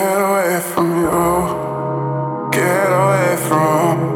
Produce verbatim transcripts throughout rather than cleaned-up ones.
Get away from you. Get away from.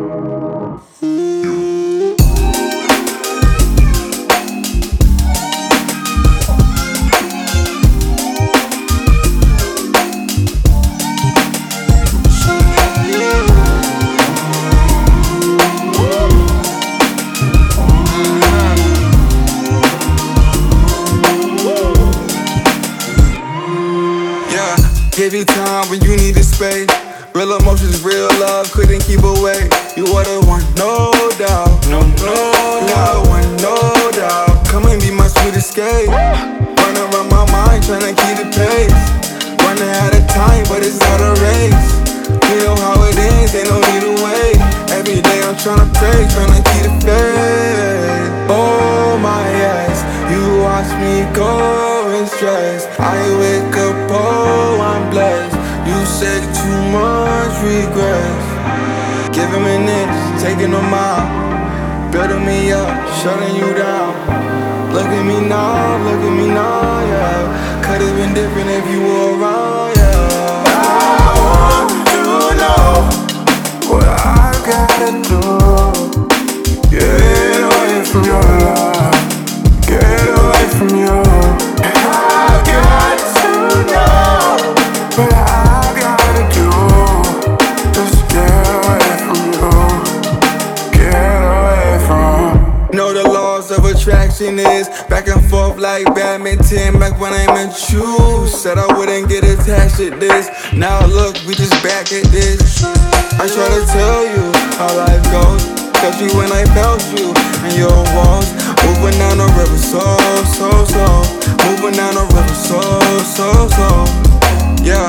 Give you time when you needed space. Real emotions, real love, couldn't keep away. You are the one, no doubt. No, no, you are the one, no doubt. Come and be my sweet escape. Run around my mind, tryna keep the pace. Running out of time, but it's not a race. You know how it is, ain't no need to wait. Every day I'm tryna pray, tryna keep the faith. Oh my yes, you watch me go in stress. I wake up, oh I'm blessed. You say too much regrets. Giving minutes, taking them out. Building me up, shutting you down. Look at me now, look at me now, yeah. Could've been different if you were around, yeah. I want to know what I gotta do. Get away from your love. Get away from you. And I got to know what I gotta do. Just get away from you. Get away from. Know the laws of attraction is back and forth like badminton. Back when I met you, said I wouldn't get attached to this. Now look, we just back at this. I try to tell you how life goes. Felt you when I felt you and your walls. Moving down the river so, so, so. Moving down the river so, so, so. Yeah.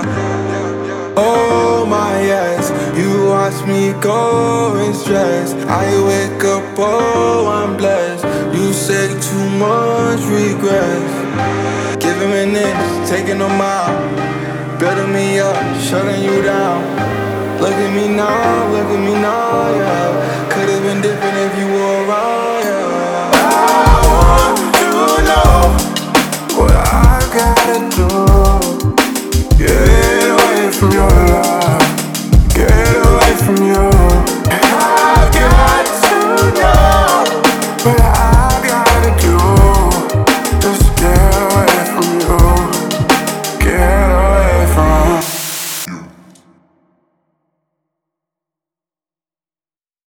Oh my yes, you watch me go in stress. I wake up, oh I'm blessed. You say too much regrets. Giving minutes, taking them out. Building me up, shutting you down. Look at me now, look at me now, yeah. Could've been different if you were around, yeah. I want to know what I gotta